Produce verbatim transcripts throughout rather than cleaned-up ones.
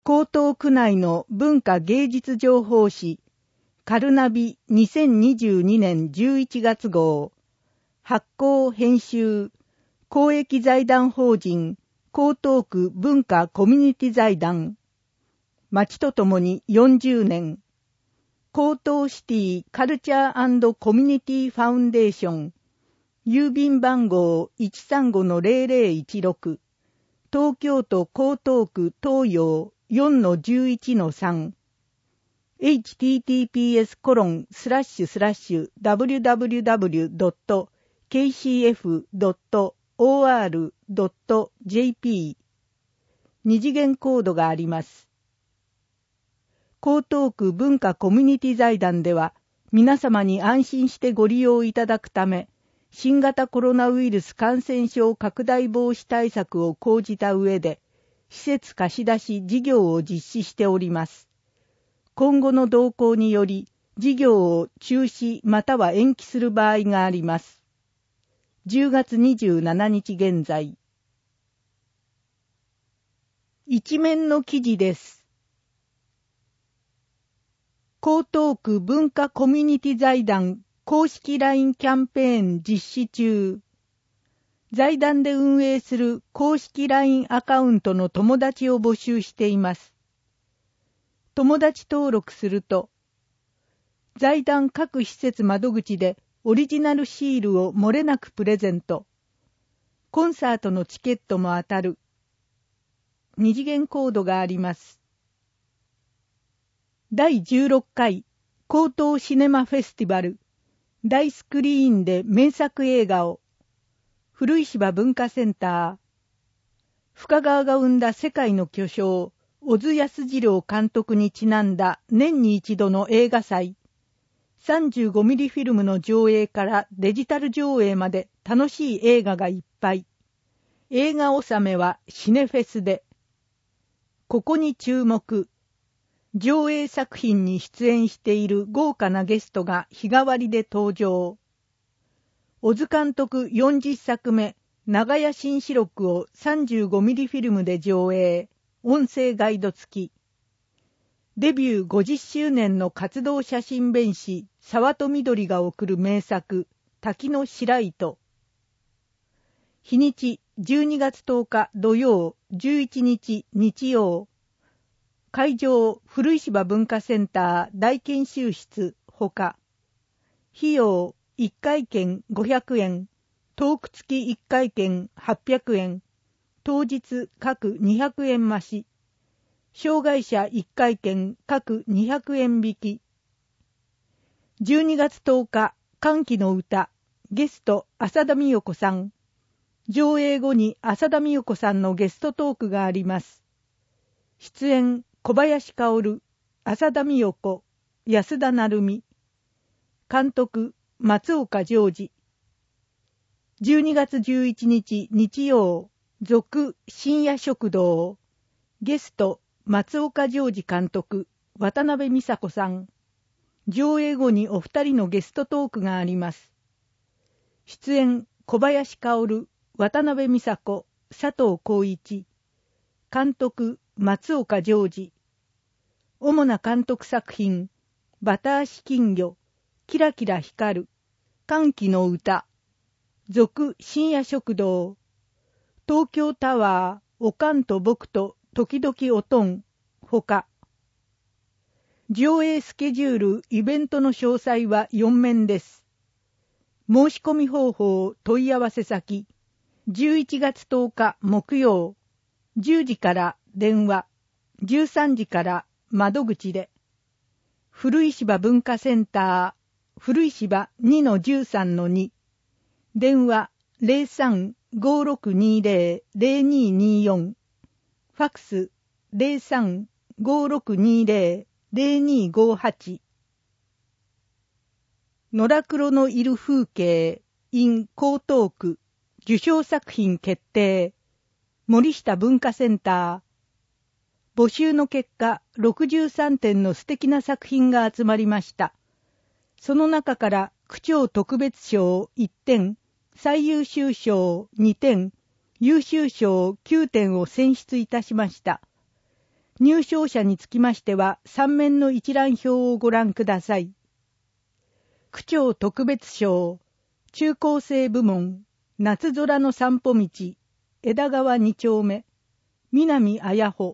江東区内の文化芸術情報誌、カルナビにせんにじゅうにねんじゅういちがつ号、発行編集、公益財団法人、江東区文化コミュニティ財団、町とともによんじゅうねん、江東シティカルチャー&コミュニティファウンデーション、郵便番号 いちさんごのゼロゼロいちろく、東京都江東区東洋 よんのじゅういちのさん、エイチティーティーピーエスコロンスラッシュスラッシュダブリュダブリュダブリュドットケーシーエフドットオーアールドットジェーピー 二次元コードがあります。江東区文化コミュニティ財団では、皆様に安心してご利用いただくため、新型コロナウイルス感染症拡大防止対策を講じた上で、施設貸し出し事業を実施しております。今後の動向により、事業を中止または延期する場合があります。じゅうがつにじゅうしちにち現在。一面の記事です。江東区文化コミュニティ財団公式 ライン キャンペーン実施中。財団で運営する公式 ライン アカウントの友達を募集しています。友達登録すると、財団各施設窓口でオリジナルシールを漏れなくプレゼント。コンサートのチケットも当たる。二次元コードがあります。だいじゅうろっかい江東シネマフェスティバル大スクリーンで名作映画を古石場文化センター深川が生んだ世界の巨匠小津安二郎監督にちなんだ年に一度の映画祭さんじゅうごミリフィルムの上映からデジタル上映まで楽しい映画がいっぱい。映画納めはシネフェスでここに注目。上映作品に出演している豪華なゲストが日替わりで登場。小津監督よんじゅっさくめ、長屋新四録を さんじゅうごミリフィルムで上映、音声ガイド付き。デビューごじゅっしゅうねんの活動写真弁士、沢戸みどりが送る名作、滝の白糸。日にちじゅうにがつとおか土曜、じゅういちにち日曜。会場古石場文化センター大研修室ほか費用いっかい券ごひゃくえんトーク付きいっかい券はっぴゃくえん当日各にひゃくえん増し障害者いっかい券各にひゃくえん引きじゅうにがつとおか歓喜の歌ゲスト浅田美代子さん上映後に浅田美代子さんのゲストトークがあります出演小林薫、浅田美代子、安田成美。監督、松岡譲二。じゅうにがつじゅういちにち日曜、続深夜食堂。ゲスト、松岡譲二監督、渡辺美佐子さん。上映後にお二人のゲストトークがあります。出演、小林薫、渡辺美佐子、佐藤浩一。監督、松岡譲二。主な監督作品、バタ足金魚、キラキラ光る、歓喜の歌、続深夜食堂、東京タワー、おかんと僕と時々おとん、ほか。上映スケジュール、イベントの詳細はよんめんです。申し込み方法、問い合わせ先、じゅういちがつとおか木曜、じゅうじから電話、じゅうさんじから窓口で、古石場文化センター、古石場 にのじゅうさんのに、電話 ゼロさん ごろくにゼロ ゼロにによん、ファックス ゼロさん ごろくにゼロ ゼロにごはち。野良黒のいる風景 in 江東区、受賞作品決定、森下文化センター、募集の結果、ろくじゅうさんてんの素敵な作品が集まりました。その中から、区長特別賞いってん、最優秀賞にてん、優秀賞きゅうてんを選出いたしました。 入賞者につきましてはさん面の一覧表をご覧ください。区長特別賞、中高生部門、夏空の散歩道、枝川に丁目、南綾穂。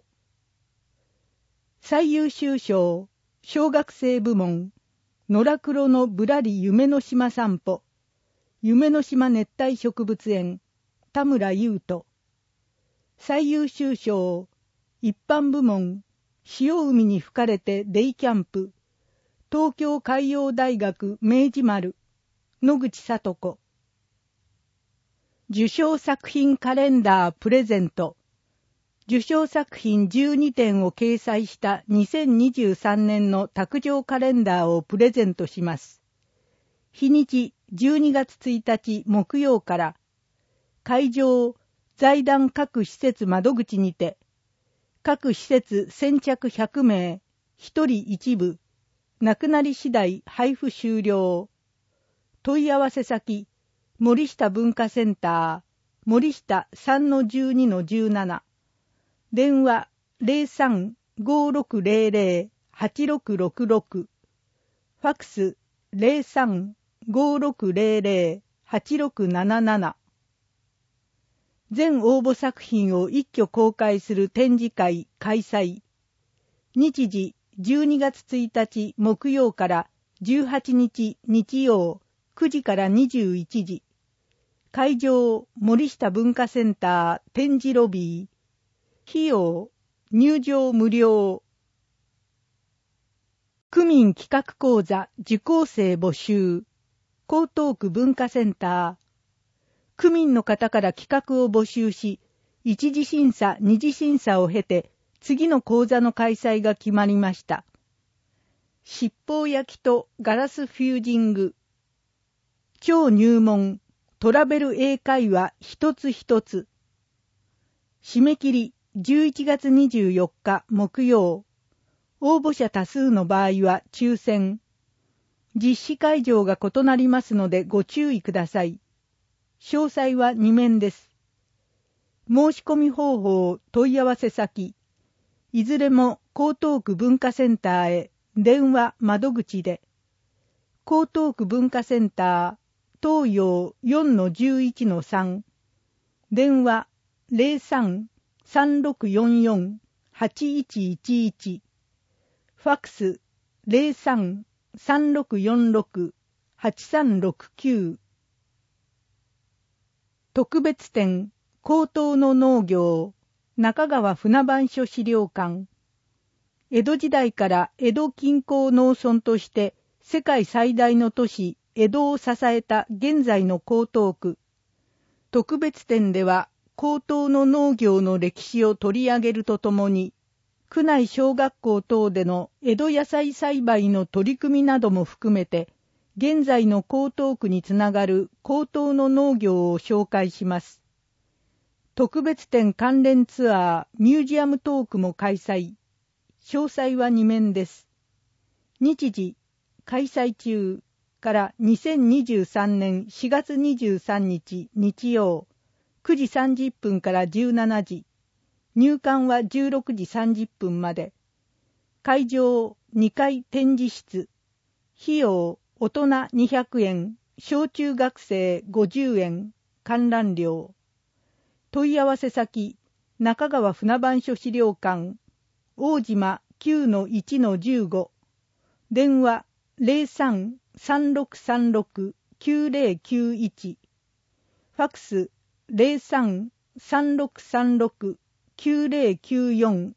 最優秀賞、小学生部門、野良黒のぶらり夢の島散歩、夢の島熱帯植物園、田村優斗。最優秀賞、一般部門、潮海に吹かれてデイキャンプ、東京海洋大学明治丸、野口聡子。受賞作品カレンダープレゼント。受賞作品じゅうにてんを掲載したにせんにじゅうさんねんの卓上カレンダーをプレゼントします。日にちじゅうにがつついたち木曜から、会場財団各施設窓口にて、各施設先着ひゃくめい、ひとりいちぶ、なくなり次第配布終了。問い合わせ先、森下文化センター、森下 さんのじゅうにのじゅうなな、電話 ゼロさん ごーろくゼロゼロ はちろくろくろく、ファックス ゼロさん ごーろくゼロゼロ はちろくなななな。全応募作品を一挙公開する展示会開催。日時じゅうにがつついたち木曜からじゅうはちにち日曜くじからにじゅういちじ。会場森下文化センター展示ロビー。費用入場無料。区民企画講座受講生募集。江東区文化センター。区民の方から企画を募集し、一次審査、二次審査を経て、次の講座の開催が決まりました。七宝焼きとガラスフュージング。超入門、トラベル英会話一つ一つ。締め切りじゅういちがつにじゅうよっか木曜。応募者多数の場合は抽選。実施会場が異なりますのでご注意ください。詳細はに面です。申し込み方法、問い合わせ先、いずれも江東区文化センターへ電話窓口で、江東区文化センター、東洋 よんのじゅういちのさん、電話 ゼロさん さんろくよんよん はちいちいちいち、ファックス ゼロさん さんろくよんろく はちさんろくきゅう。特別展、江東の農業、中川船番所資料館。江戸時代から江戸近郊農村として世界最大の都市、江戸を支えた現在の江東区。特別展では、江東の農業の歴史を取り上げるとともに、区内小学校等での江戸野菜栽培の取り組みなども含めて、現在の江東区につながる江東の農業を紹介します。特別展関連ツアー、ミュージアムトークも開催。詳細はに面です。日時、開催中からにせんにじゅうさんねんしがつにじゅうさんにち日曜、くじさんじゅっぷんからじゅうしちじ。入館はじゅうろくじさんじゅっぷんまで。会場にかい展示室。費用大人にひゃくえん、小中学生ごじゅうえん、観覧料。問い合わせ先、中川船番所資料館、大島 きゅうのいちのじゅうご、電話 ゼロさん さんろくさんろく きゅうゼロきゅういち、ファックス ゼロさん さんろくさんろく きゅうゼロきゅうよん。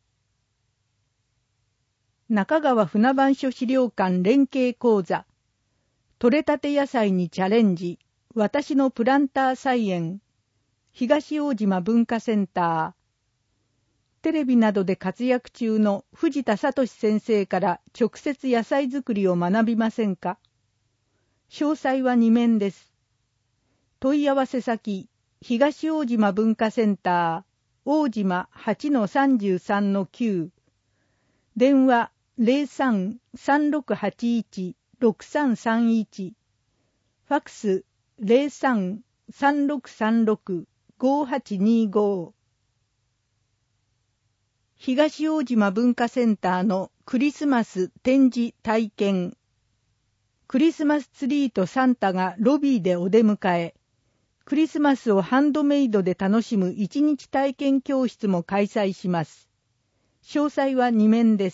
中川船番所資料館連携講座。取れたて野菜にチャレンジ、私のプランター菜園、東大島文化センター。テレビなどで活躍中の藤田聡先生から直接野菜作りを学びませんか？詳細はに面です。問い合わせ先、東大島文化センター、大島 はちのさんじゅうさんのきゅう。電話 ゼロさん さんろくはちいち ろくさんさんいち、ファックス ゼロさん さんろくさんろく ごはちにご。 東大島文化センターのクリスマス展示体験。クリスマスツリーとサンタがロビーでお出迎え、クリスマスをハンドメイドで楽しむ一日体験教室も開催します。詳細はに面です。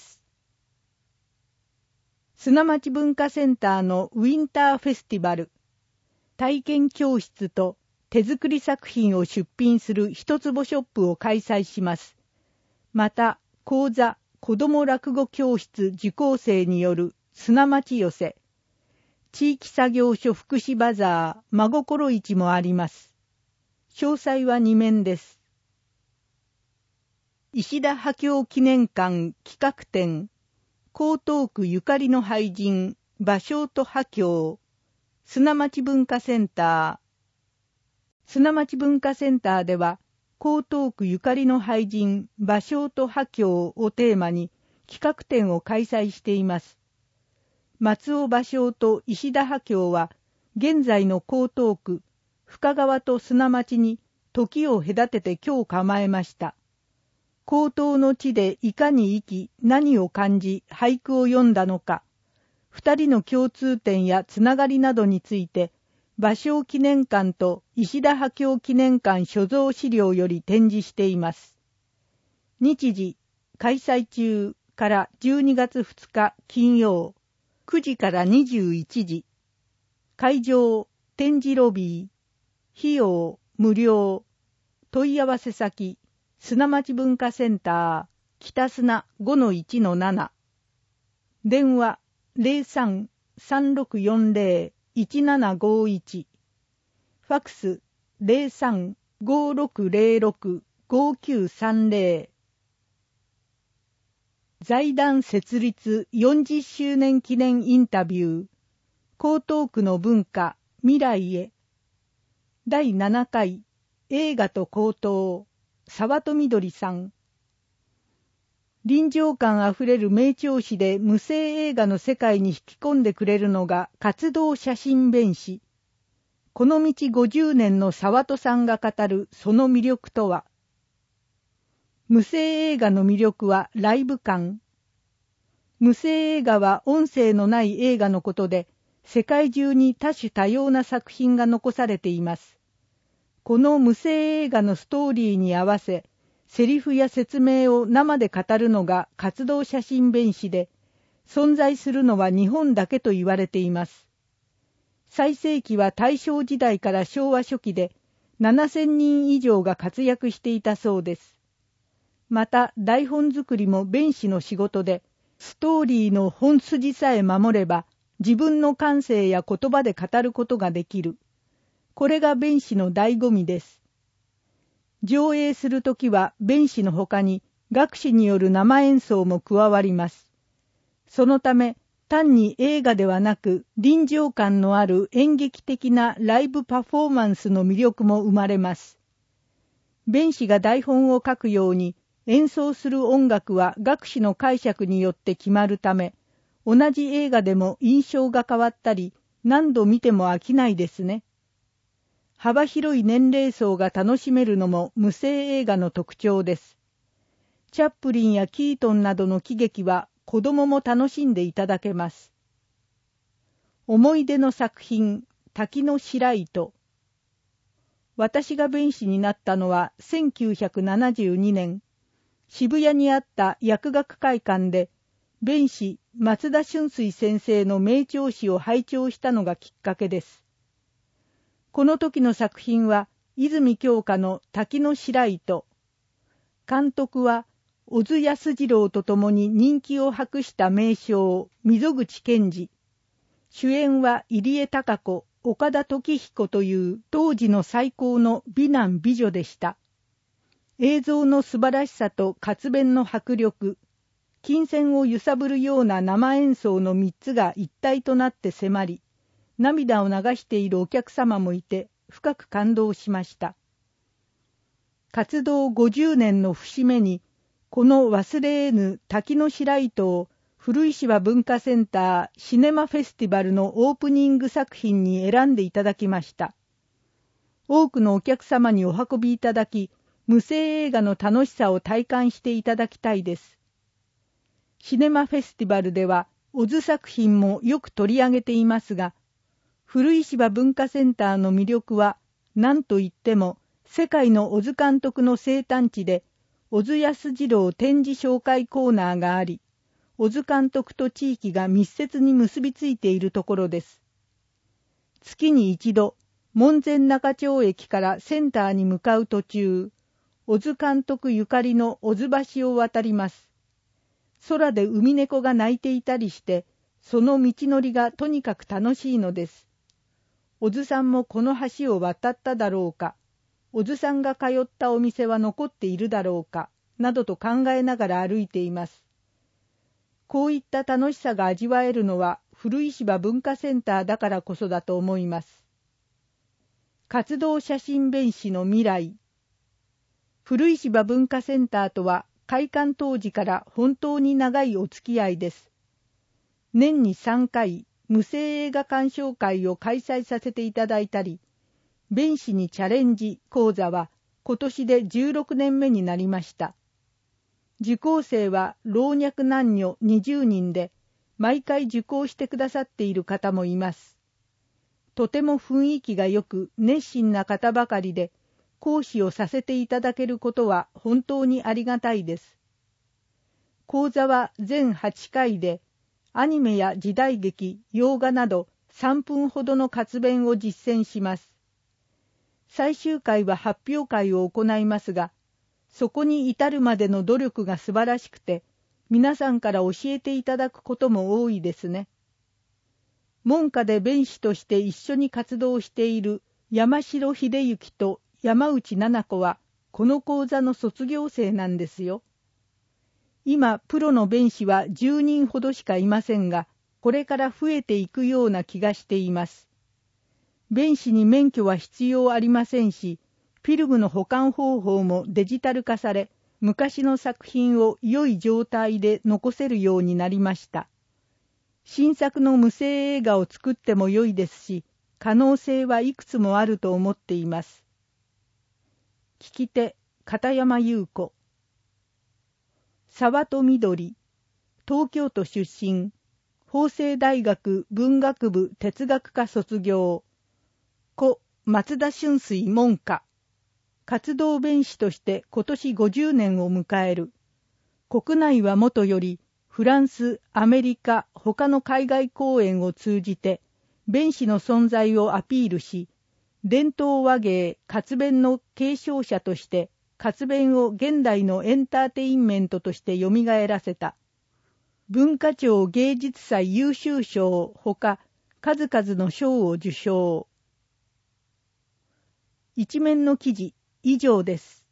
砂町文化センターのウィンターフェスティバル。体験教室と手作り作品を出品する一坪ショップを開催します。また、講座、子ども落語教室受講生による砂町寄せ、地域作業所福祉バザー、真心市もあります。詳細はに面です。石田波郷記念館企画展、江東区ゆかりの俳人、芭蕉と波郷、砂町文化センター。砂町文化センターでは、江東区ゆかりの俳人、芭蕉と波郷をテーマに企画展を開催しています。松尾芭蕉と石田波郷は、現在の江東区、深川と砂町に時を隔てて居を構えました。江東の地でいかに生き、何を感じ、俳句を詠んだのか、二人の共通点やつながりなどについて、芭蕉記念館と石田波郷記念館所蔵資料より展示しています。日時、開催中からじゅうにがつふつか金曜、くじからにじゅういちじ。会場、展示ロビー。費用、無料。問い合わせ先、砂町文化センター、北砂 ごのいちのなな。電話、ゼロさん さんろくよんゼロ いちななごいち。ファクス、ゼロさん ごろくゼロろく ごきゅうさんゼロ。財団設立よんじゅっしゅうねん記念インタビュー。江東区の文化、未来へ。だいななかい、映画と江東、沢戸みどりさん。臨場感あふれる名調子で無声映画の世界に引き込んでくれるのが活動写真弁士。この道ごじゅうねんの沢戸さんが語るその魅力とは。無声映画の魅力はライブ感。無声映画は音声のない映画のことで、世界中に多種多様な作品が残されています。この無声映画のストーリーに合わせ、セリフや説明を生で語るのが活動写真弁士で、存在するのは日本だけと言われています。最盛期は大正時代から昭和初期で、ななせんにん以上が活躍していたそうです。また台本作りも弁士の仕事で、ストーリーの本筋さえ守れば、自分の感性や言葉で語ることができる。これが弁士の醍醐味です。上映するときは弁士のほかに楽師による生演奏も加わります。そのため、単に映画ではなく臨場感のある演劇的なライブパフォーマンスの魅力も生まれます。弁士が台本を書くように、演奏する音楽は楽師の解釈によって決まるため、同じ映画でも印象が変わったり、何度見ても飽きないですね。幅広い年齢層が楽しめるのも無声映画の特徴です。チャップリンやキートンなどの喜劇は子供も楽しんでいただけます。思い出の作品、滝の白糸。私が弁士になったのはせんきゅうひゃくななじゅうにねん、渋谷にあった薬学会館で、弁士松田春水先生の名調子を拝聴したのがきっかけです。この時の作品は、泉鏡花の滝の白糸。監督は、小津安二郎と共に人気を博した名将、溝口健二。主演は入江貴子、岡田時彦という当時の最高の美男美女でした。映像の素晴らしさと活弁の迫力、金銭を揺さぶるような生演奏の三つが一体となって迫り、涙を流しているお客様もいて深く感動しました。活動ごじゅうねんの節目に、この忘れ得ぬ滝の白糸を古石場文化センターシネマフェスティバルのオープニング作品に選んでいただきました。多くのお客様にお運びいただき、 無声映画の楽しさを体感していただきたいです。シネマフェスティバルでは、オズ作品もよく取り上げていますが、古石場文化センターの魅力は、何といっても、世界のオズ監督の生誕地で、小津安二郎展示紹介コーナーがあり、小津監督と地域が密接に結びついているところです。月に一度、門前仲町駅からセンターに向かう途中、小津監督ゆかりの小津橋を渡ります。空で海猫が鳴いていたりして、その道のりがとにかく楽しいのです。小津さんもこの橋を渡っただろうか、小津さんが通ったお店は残っているだろうか、などと考えながら歩いています。こういった楽しさが味わえるのは古石場文化センターだからこそだと思います。活動写真弁士の未来。古石場文化センターとは開館当時から本当に長いお付き合いです。年にさんかい無声映画鑑賞会を開催させていただいたり、弁士にチャレンジ講座は今年でじゅうろくねんめになりました。受講生は老若男女にじゅうにんで、毎回受講してくださっている方もいます。とても雰囲気がよく熱心な方ばかりで、講師をさせていただけることは本当にありがたいです。講座は全はちかいで、アニメや時代劇、洋画などさんぷんほどの活弁を実践します。最終回は発表会を行いますが、そこに至るまでの努力が素晴らしくて、皆さんから教えていただくことも多いですね。門下で弁士として一緒に活動している山城秀幸と山内奈々子は、この講座の卒業生なんですよ。今、プロの弁士はじゅうにんほどしかいませんが、これから増えていくような気がしています。弁士に免許は必要ありませんし、フィルムの保管方法もデジタル化され、昔の作品を良い状態で残せるようになりました。新作の無声映画を作っても良いですし、可能性はいくつもあると思っています。聞き手、片山優子。沢戸みどり、東京都出身、法政大学文学部哲学科卒業。故松田春水門下。活動弁士として今年ごじゅうねんを迎える。国内はもとより、フランス、アメリカ、他の海外公演を通じて、弁士の存在をアピールし、伝統話芸、活弁の継承者として、活弁を現代のエンターテインメントとしてよみがえらせた。文化庁芸術祭優秀賞ほか、数々の賞を受賞。一面の記事、以上です。